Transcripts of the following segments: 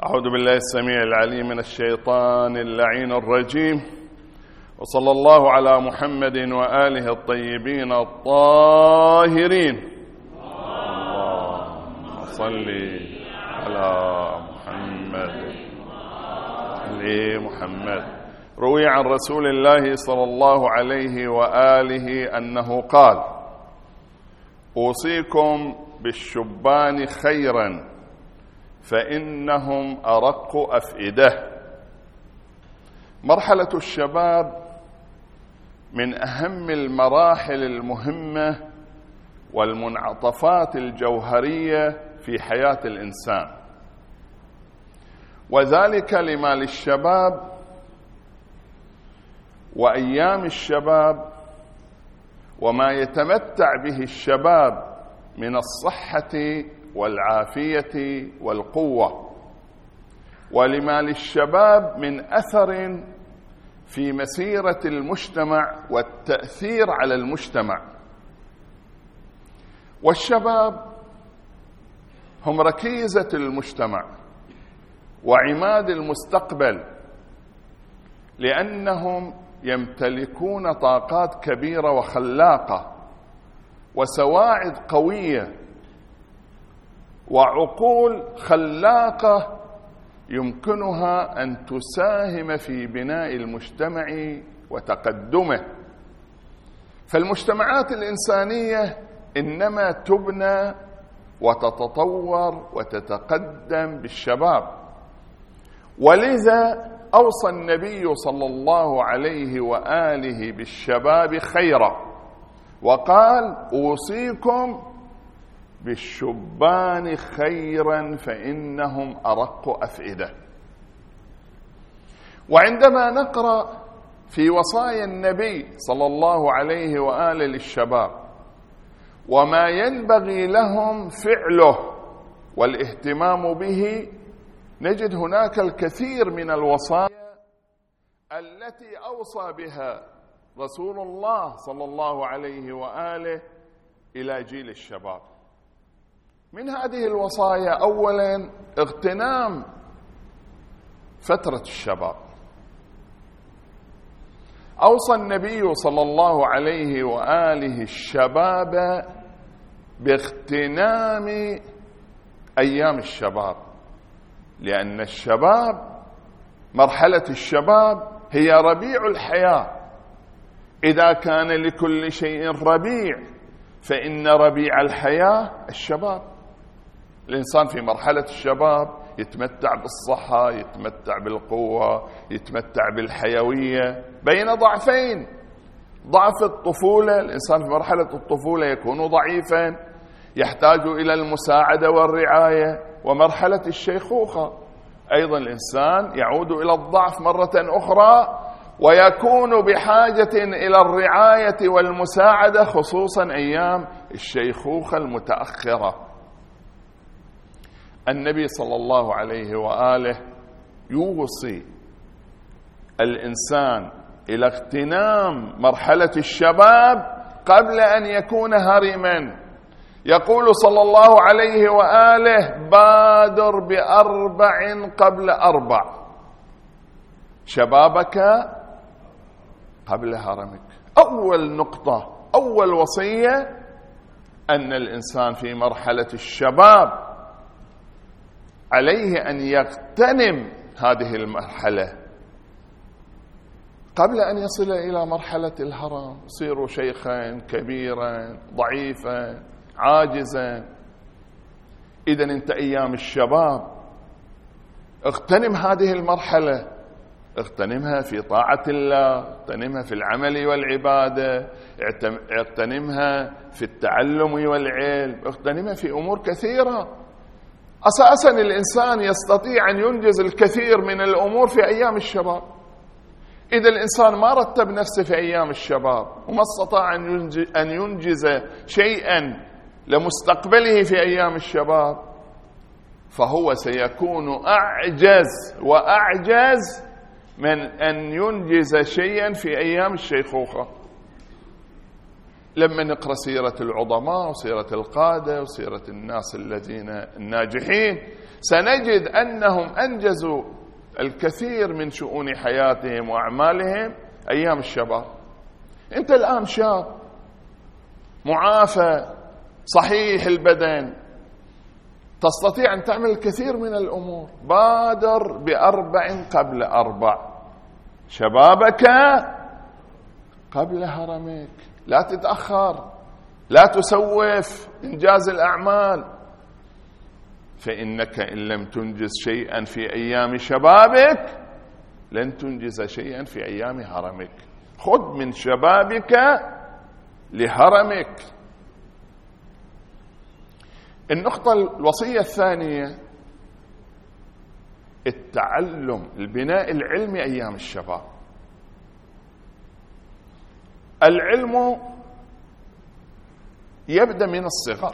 أعوذ بالله السميع العليم من الشيطان اللعين الرجيم، وصلى الله على محمد وآله الطيبين الطاهرين. اللهم صل على محمد. روي عن رسول الله صلى الله عليه وآله أنه قال: أوصيكم بالشبان خيرا فإنهم أرق أفئدة. مرحلة الشباب من أهم المراحل المهمة والمنعطفات الجوهرية في حياة الإنسان، وذلك لما للشباب وأيام الشباب وما يتمتع به الشباب من الصحة والعافية والقوة، ولما للشباب من أثر في مسيرة المجتمع والتأثير على المجتمع. والشباب هم ركيزة المجتمع وعماد المستقبل، لأنهم يمتلكون طاقات كبيرة وخلاقة وسواعد قوية وعقول خلاقة يمكنها أن تساهم في بناء المجتمع وتقدمه. فالمجتمعات الإنسانية إنما تبنى وتتطور وتتقدم بالشباب، ولذا أوصى النبي صلى الله عليه وآله بالشباب خيرا، وقال: أوصيكم بالشبان خيرا فإنهم أرق أفئدة. وعندما نقرأ في وصايا النبي صلى الله عليه وآله للشباب وما ينبغي لهم فعله والاهتمام به، نجد هناك الكثير من الوصايا التي أوصى بها رسول الله صلى الله عليه وآله إلى جيل الشباب. من هذه الوصايا أولا اغتنام فترة الشباب. أوصى النبي صلى الله عليه وآله الشباب باغتنام أيام الشباب، لأن الشباب، مرحلة الشباب هي ربيع الحياة. إذا كان لكل شيء ربيع فإن ربيع الحياة الشباب. الإنسان في مرحلة الشباب يتمتع بالصحة، يتمتع بالقوة، يتمتع بالحيوية بين ضعفين: ضعف الطفولة، الإنسان في مرحلة الطفولة يكون ضعيفا يحتاج إلى المساعدة والرعاية، ومرحلة الشيخوخة أيضا الإنسان يعود إلى الضعف مرة أخرى ويكون بحاجة إلى الرعاية والمساعدة، خصوصا أيام الشيخوخة المتأخرة. النبي صلى الله عليه وآله يوصي الإنسان إلى اغتنام مرحلة الشباب قبل أن يكون هرما. يقول صلى الله عليه وآله: بادر ب4 قبل 4، شبابك قبل هرمك. أول نقطة، أول وصية، أن الإنسان في مرحلة الشباب عليه أن يغتنم هذه المرحلة قبل أن يصل إلى مرحلة الهرم، يصير شيخا كبيرا ضعيفا عاجزا. إذن أنت أيام الشباب اغتنم هذه المرحلة، اغتنمها في طاعة الله، اغتنمها في العمل والعبادة، اغتنمها في التعلم والعلم، اغتنمها في أمور كثيرة. أساسا الإنسان يستطيع أن ينجز الكثير من الأمور في أيام الشباب. إذا الإنسان ما رتب نفسه في أيام الشباب وما استطاع أن ينجز شيئا لمستقبله في أيام الشباب، فهو سيكون أعجز وأعجز من أن ينجز شيئا في أيام الشيخوخة. لما نقرأ سيرة العظماء وسيرة القادة وسيرة الناس الذين الناجحين، سنجد أنهم أنجزوا الكثير من شؤون حياتهم وأعمالهم أيام الشباب. أنت الآن شاب معافى صحيح البدن، تستطيع أن تعمل الكثير من الأمور. بادر ب4 قبل 4، شبابك قبل هرمك، لا تتأخر، لا تسوف إنجاز الأعمال، فإنك إن لم تنجز شيئا في أيام شبابك لن تنجز شيئا في أيام هرمك. خذ من شبابك لهرمك. النقطة الوصية الثانية التعلم، البناء العلمي أيام الشباب. العلم يبدأ من الصغر،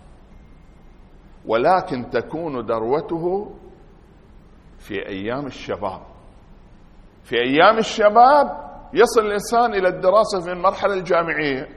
ولكن تكون ذروته في أيام الشباب. في أيام الشباب يصل الإنسان إلى الدراسة في المرحلة الجامعية.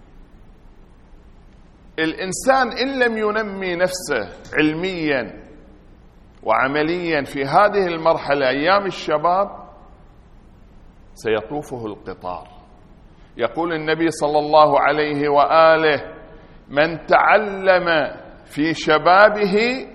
الإنسان إن لم ينمي نفسه علميا وعمليا في هذه المرحلة أيام الشباب سيطوفه القطار. يقول النبي صلى الله عليه وآله: من تعلم في شبابه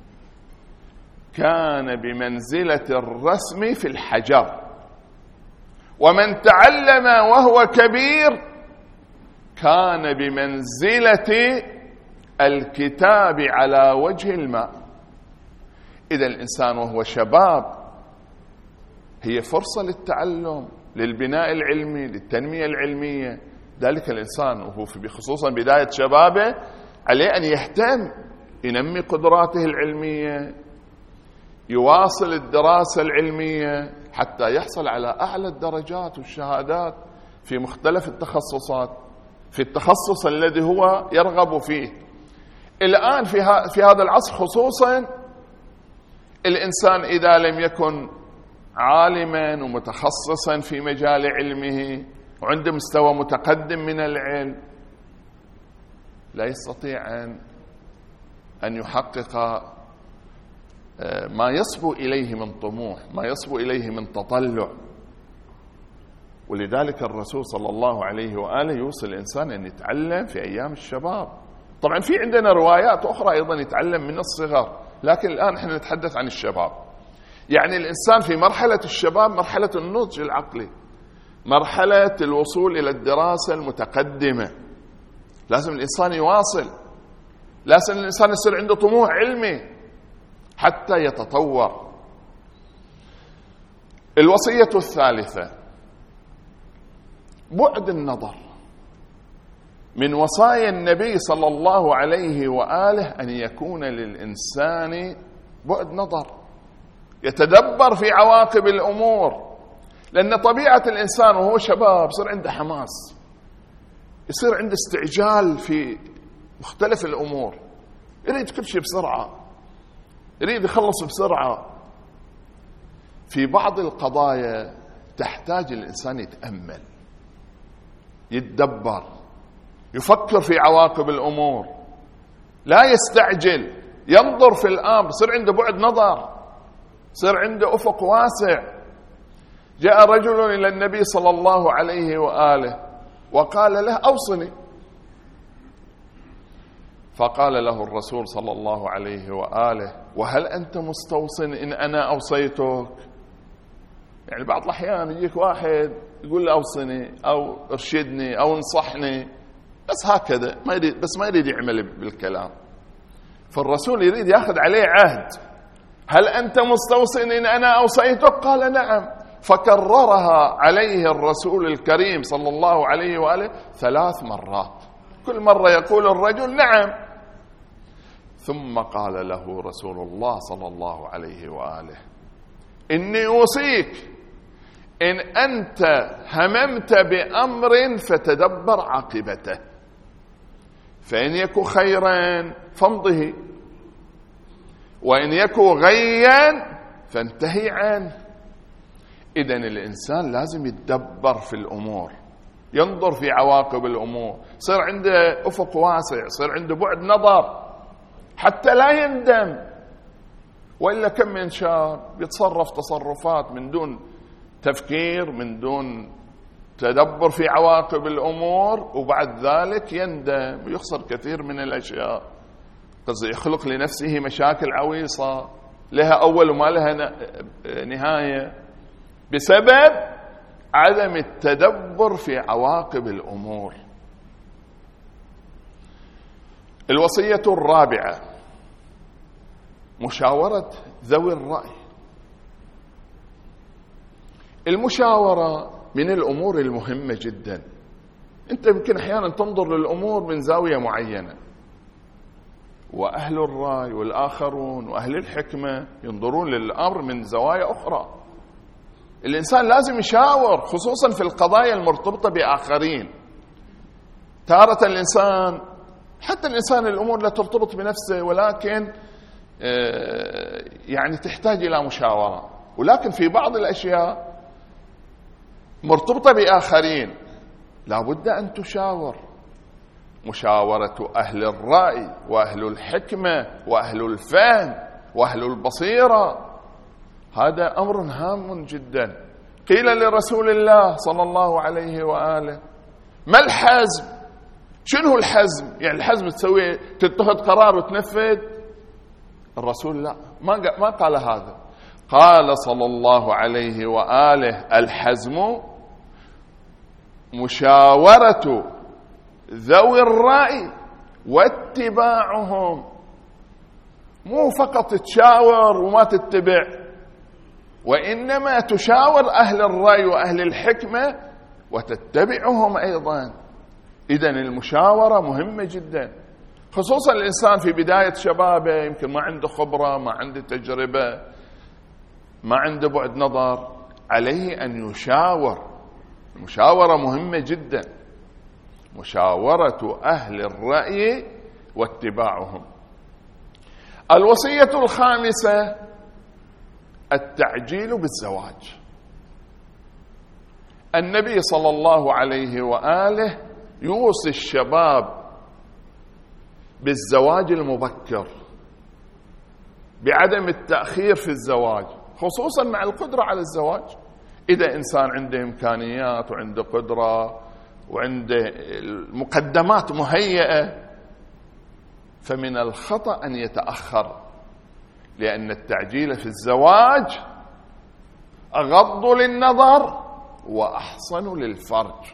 كان بمنزلة الرسم في الحجر، ومن تعلم وهو كبير كان بمنزلة الكتاب على وجه الماء. إذا الإنسان وهو شباب هي فرصة للتعلم، للبناء العلمي، للتنمية العلمية. ذلك الإنسان وهو بخصوصا بداية شبابه عليه أن يهتم، ينمي قدراته العلمية، يواصل الدراسة العلمية حتى يحصل على أعلى الدرجات والشهادات في مختلف التخصصات، في التخصص الذي هو يرغب فيه. الآن في هذا العصر خصوصا الإنسان إذا لم يكن عالما ومتخصصا في مجال علمه وعنده مستوى متقدم من العلم لا يستطيع أن يحقق ما يصبو إليه من طموح، ما يصبو إليه من تطلع. ولذلك الرسول صلى الله عليه وآله يوصي الإنسان أن يتعلم في أيام الشباب. طبعا في عندنا روايات أخرى أيضا يتعلم من الصغر، لكن الآن احنا نتحدث عن الشباب. يعني الإنسان في مرحلة الشباب مرحلة النضج العقلي، مرحلة الوصول إلى الدراسة المتقدمة. لازم الإنسان يواصل، لازم الإنسان يصير عنده طموح علمي حتى يتطور. الوصية الثالثة بعد النظر. من وصايا النبي صلى الله عليه وآله أن يكون للإنسان بعد نظر، يتدبر في عواقب الأمور. لأن طبيعة الإنسان وهو شباب يصير عنده حماس، يصير عنده استعجال في مختلف الأمور، يريد كل شيء بسرعة، يريد يخلص بسرعة. في بعض القضايا تحتاج الإنسان يتأمل، يتدبر، يفكر في عواقب الأمور، لا يستعجل، ينظر في الأمر، يصير عنده بعد نظر، يصير عنده أفق واسع. جاء رجل إلى النبي صلى الله عليه وآله وقال له: أوصني. فقال له الرسول صلى الله عليه وآله: وهل أنت مستوصن إن أنا أوصيتك؟ يعني بعض الأحيان يجيك واحد يقول له أوصني أو ارشدني أو انصحني، بس هكذا ما يريد، بس ما يريد يعمل بالكلام. فالرسول يريد يأخذ عليه عهد: هل أنت مستوصن إن أنا أوصيتك؟ قال: نعم. فكررها عليه الرسول الكريم صلى الله عليه وآله 3 مرات، كل مرة يقول الرجل: نعم. ثم قال له رسول الله صلى الله عليه وآله: إني أوصيك إن أنت هممت بأمر فتدبر عاقبته، فإن يكن خيرا فامضه، وإن يكن غيا فانتهي عنه. إذن الإنسان لازم يتدبر في الأمور، ينظر في عواقب الأمور، يصير عنده أفق واسع، يصير عنده بعد نظر حتى لا يندم. وإلا كم من شاب يتصرف تصرفات من دون تفكير، من دون تدبر في عواقب الأمور، وبعد ذلك يندم ويخسر كثير من الأشياء، يخلق لنفسه مشاكل عويصة لها أول وما لها نهاية بسبب عدم التدبر في عواقب الأمور. الوصية الرابعة مشاورة ذوي الرأي. المشاورة من الأمور المهمة جدا. أنت يمكن أحيانا تنظر للأمور من زاوية معينة، وأهل الرأي والآخرون وأهل الحكمة ينظرون للأمر من زوايا أخرى. الإنسان لازم يشاور، خصوصا في القضايا المرتبطة بآخرين. تارة الإنسان، حتى الإنسان الأمور لا ترتبط بنفسه، ولكن يعني تحتاج إلى مشاورة، ولكن في بعض الأشياء مرتبطة بآخرين لا بد أن تشاور. مشاورة أهل الرأي وأهل الحكمة وأهل الفهم وأهل البصيرة، هذا أمر هام جدا. قيل لرسول الله صلى الله عليه وآله: ما الحزم؟ شنو الحزم؟ يعني الحزم تسوي تتخذ قرار وتنفذ؟ الرسول لا، ما قال هذا. قال صلى الله عليه وآله: الحزم مشاورة ذوي الرأي واتباعهم. مو فقط تشاور وما تتبع، وإنما تشاور أهل الرأي وأهل الحكمة وتتبعهم أيضا. إذن المشاورة مهمة جدا، خصوصا الإنسان في بداية شبابه، يمكن ما عنده خبرة، ما عنده تجربة، ما عنده بعد نظر، عليه أن يشاور. المشاورة مهمة جدا، مشاورة أهل الرأي واتباعهم. الوصية الخامسة التعجيل بالزواج. النبي صلى الله عليه وآله يوصي الشباب بالزواج المبكر، بعدم التأخير في الزواج، خصوصا مع القدرة على الزواج. إذا إنسان عنده إمكانيات وعنده قدرة وعنده المقدمات مهيئة، فمن الخطأ أن يتأخر، لأن التعجيل في الزواج أغض للنظر وأحصن للفرج.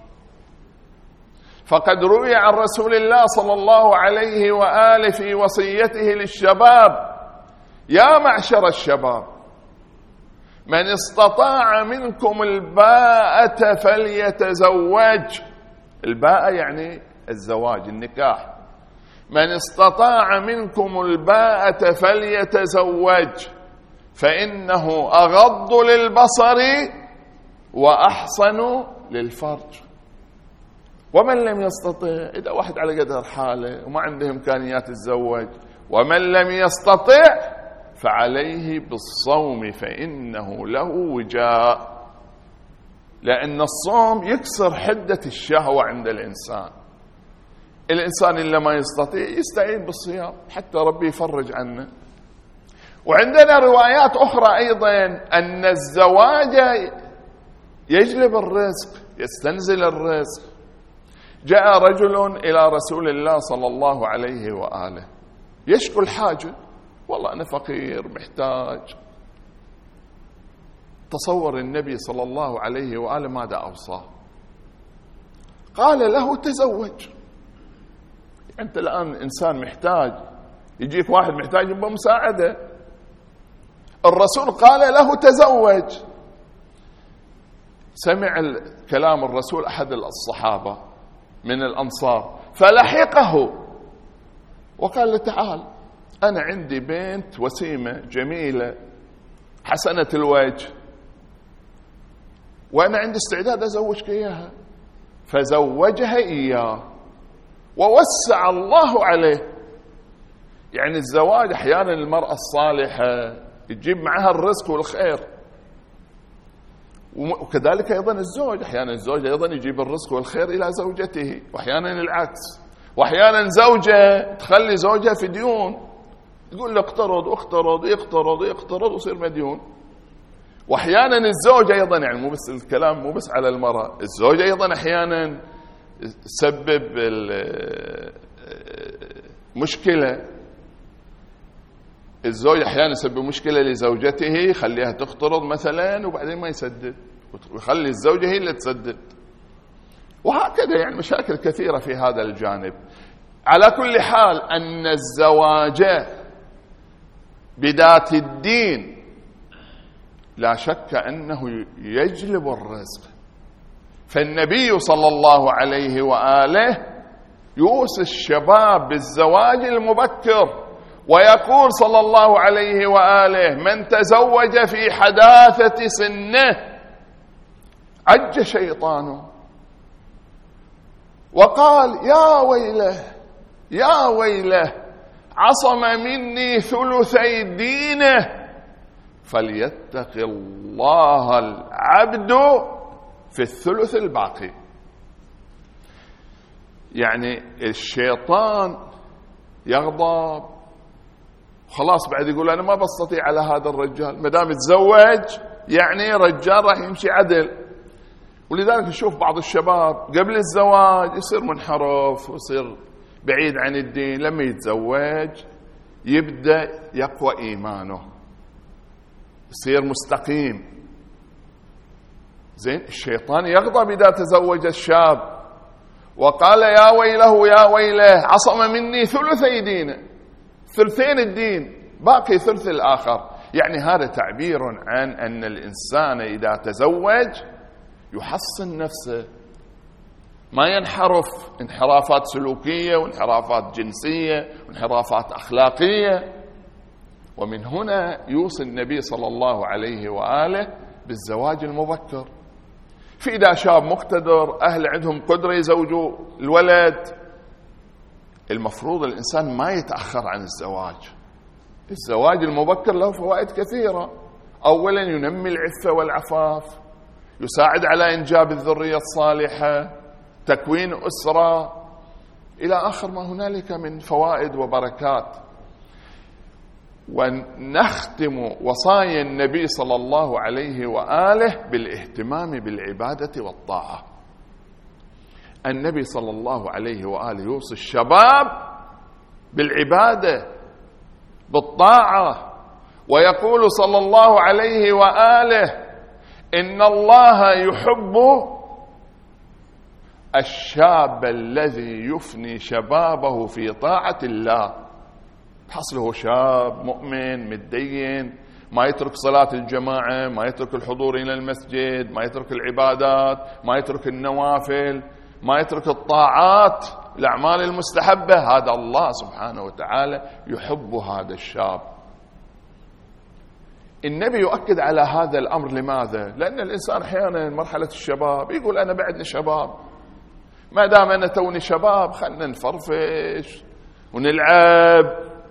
فقد روي عن رسول الله صلى الله عليه وآله في وصيته للشباب: يا معشر الشباب، من استطاع منكم الباءة فليتزوج. الباءة يعني الزواج، النكاح. من استطاع منكم الباءة فليتزوج فإنه أغض للبصر وأحصن للفرج. ومن لم يستطع، إذا واحد على قدر حاله وما عنده إمكانيات الزواج، ومن لم يستطع فعليه بالصوم فإنه له وجاء. لأن الصوم يكسر حدة الشهوة عند الإنسان. الإنسان إلا ما يستطيع يستعين بالصيام حتى ربي يفرج عنه. وعندنا روايات أخرى أيضا أن الزواج يجلب الرزق، يستنزل الرزق. جاء رجل إلى رسول الله صلى الله عليه وآله يشكو الحاجة: والله أنا فقير محتاج. تصور النبي صلى الله عليه وآله ماذا أوصاه؟ قال له: تزوج. أنت الآن إنسان محتاج، يجيك واحد محتاج يبقى مساعدة. الرسول قال له: تزوج. سمع كلام الرسول أحد الصحابة من الأنصار فلحقه وقال له: تعال، أنا عندي بنت وسيمة جميلة حسنة الوجه، وأنا عندي استعداد أزوجك إياها. فزوجها إياه ووسع الله عليه. يعني الزواج أحيانا المرأة الصالحة تجيب معها الرزق والخير، وكذلك أيضا الزوج، أحيانا الزوج أيضا يجيب الرزق والخير إلى زوجته، وأحيانا العكس. وأحيانا زوجة تخلي زوجها في ديون يقول له اقترض واقترض يقترض يقترض ويصير مديون. واحيانا الزوج ايضا، يعني مو بس الكلام مو بس على المرأة، الزوج ايضا احيانا تسبب مشكلة. الزوج احيانا يسبب مشكلة لزوجته، يخليها تقترض مثلا وبعدين ما يسدد، ويخلي الزوجة هي اللي تسدد، وهكذا يعني مشاكل كثيرة في هذا الجانب. على كل حال أن الزواج بذات الدين لا شك أنه يجلب الرزق، فالنبي صلى الله عليه وآله يوصي الشباب بالزواج المبكر، ويقول صلى الله عليه وآله: من تزوج في حداثة سنه عج شيطانه. وقال: يا ويله يا ويله، عصم مني ثلثي دينه، فليتق الله العبد في الثلث الباقي. يعني الشيطان يغضب خلاص، بعد يقول أنا ما بستطيع على هذا الرجال، ما دام تزوج يعني رجال راح يمشي عدل. ولذلك نشوف بعض الشباب قبل الزواج يصير منحرف ويصير بعيد عن الدين، لما يتزوج يبدأ يقوى إيمانه، يصير مستقيم. زين، الشيطان يغضب إذا تزوج الشاب، وقال: يا ويله يا ويله، عصم مني ثلثي دينه، ثلثين الدين، باقي ثلث الآخر. يعني هذا تعبير عن أن الإنسان إذا تزوج يحصن نفسه، ما ينحرف انحرافات سلوكية وانحرافات جنسية وانحرافات أخلاقية. ومن هنا يوصي النبي صلى الله عليه وآله بالزواج المبكر. في إذا شاب مقتدر، أهل عندهم قدرة يزوجوا الولد، المفروض الإنسان ما يتأخر عن الزواج. الزواج المبكر له فوائد كثيرة. أولا ينمي العفة والعفاف، يساعد على إنجاب الذرية الصالحة، تكوين أسرة، إلى آخر ما هنالك من فوائد وبركات. ونختم وصايا النبي صلى الله عليه وآله بالاهتمام بالعبادة والطاعة. النبي صلى الله عليه وآله يوصي الشباب بالعبادة بالطاعة، ويقول صلى الله عليه وآله: إن الله يحب الشاب الذي يفني شبابه في طاعة الله. تحصله شاب مؤمن متدين، ما يترك صلاة الجماعة، ما يترك الحضور إلى المسجد، ما يترك العبادات، ما يترك النوافل، ما يترك الطاعات الأعمال المستحبة. هذا الله سبحانه وتعالى يحب هذا الشاب. النبي يؤكد على هذا الأمر. لماذا؟ لأن الإنسان أحيانا مرحلة الشباب يقول أنا بعدني شباب، ما دام أنا توني شباب خلنا نفرفش ونلعب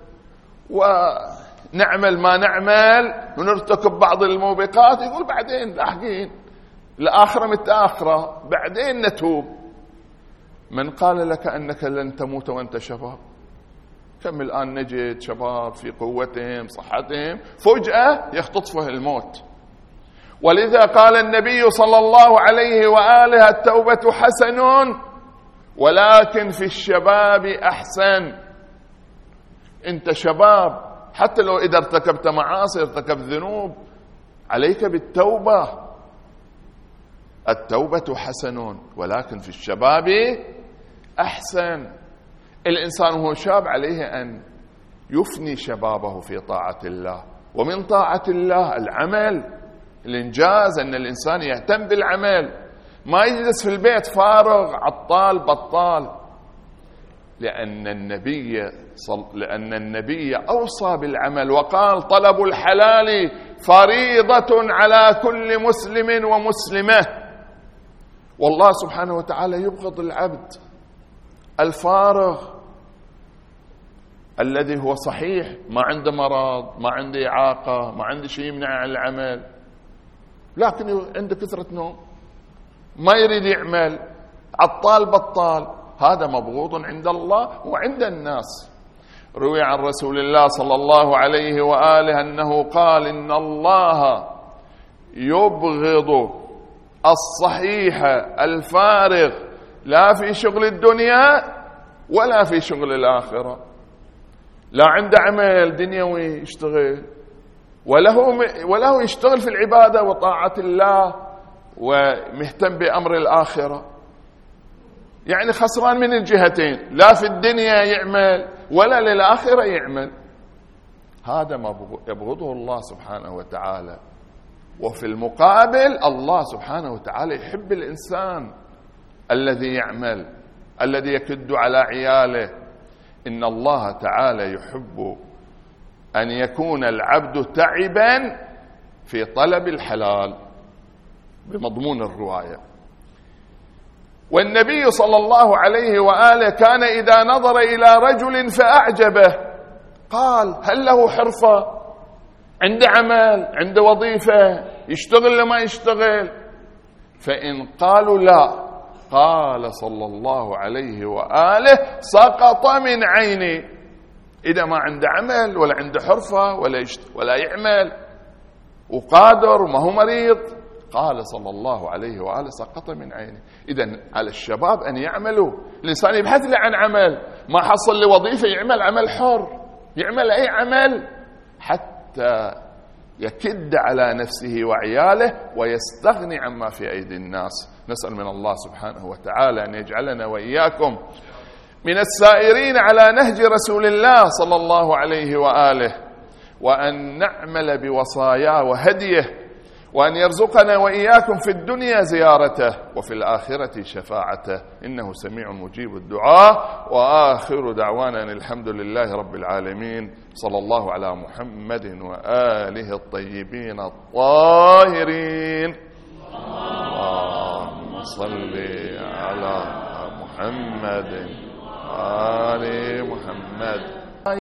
ونعمل ما نعمل ونرتكب بعض الموبقات. يقول بعدين لاحقين، الآخرة متآخرة، بعدين نتوب. من قال لك أنك لن تموت وأنت شباب؟ كم الآن نجد شباب في قوتهم صحتهم فجأة يختطفه الموت. ولذا قال النبي صلى الله عليه وآله: التوبة حسن ولكن في الشباب أحسن. أنت شباب، حتى لو إذا ارتكبت معاصي ارتكبت ذنوب عليك بالتوبة. التوبة حسن ولكن في الشباب أحسن. الإنسان وهو شاب عليه أن يفني شبابه في طاعة الله، ومن طاعة الله العمل، الإنجاز، أن الإنسان يهتم بالعمل، ما يجلس في البيت فارغ عطال بطال. لأن النبي أوصى بالعمل وقال: طلب الحلال فريضة على كل مسلم ومسلمة. والله سبحانه وتعالى يبغض العبد الفارغ الذي هو صحيح، ما عنده مرض، ما عنده إعاقة، ما عنده شيء يمنع عن العمل، لكن عنده كثرة نوم، ما يريد يعمل، عطال بطال. هذا مبغوض عند الله وعند الناس. روي عن رسول الله صلى الله عليه وآله أنه قال: إن الله يبغض الصحيح الفارغ لا في شغل الدنيا ولا في شغل الآخرة. لا عنده عمل دنيوي يشتغل وله يشتغل في العبادة وطاعة الله ومهتم بأمر الآخرة، يعني خسران من الجهتين، لا في الدنيا يعمل ولا للآخرة يعمل. هذا ما يبغضه الله سبحانه وتعالى. وفي المقابل الله سبحانه وتعالى يحب الإنسان الذي يعمل، الذي يكد على عياله. إن الله تعالى يحب أن يكون العبد تعبا في طلب الحلال بمضمون الرواية. والنبي صلى الله عليه وآله كان إذا نظر إلى رجل فأعجبه قال: هل له حرفة؟ عنده عمل، عنده وظيفة، يشتغل لما يشتغل؟ فإن قالوا لا، قال صلى الله عليه وآله: سقط من عيني. إذا ما عنده عمل ولا عنده حرفة ولا يعمل وقادر وما هو مريض، قال صلى الله عليه وآله: سقط من عيني. إذن على الشباب أن يعملوا. الإنسان يبحث له عن عمل، ما حصل لوظيفة يعمل عمل حر، يعمل أي عمل حتى يكد على نفسه وعياله ويستغني عما في أيدي الناس. نسأل من الله سبحانه وتعالى أن يجعلنا وإياكم من السائرين على نهج رسول الله صلى الله عليه وآله، وأن نعمل بوصاياه وهديه، وأن يرزقنا وإياكم في الدنيا زيارته وفي الآخرة شفاعته، إنه سميع مجيب الدعاء. وآخر دعوانا الحمد لله رب العالمين. صلى الله على محمد وآله الطيبين الطاهرين. اللهم صل على محمد وآل محمد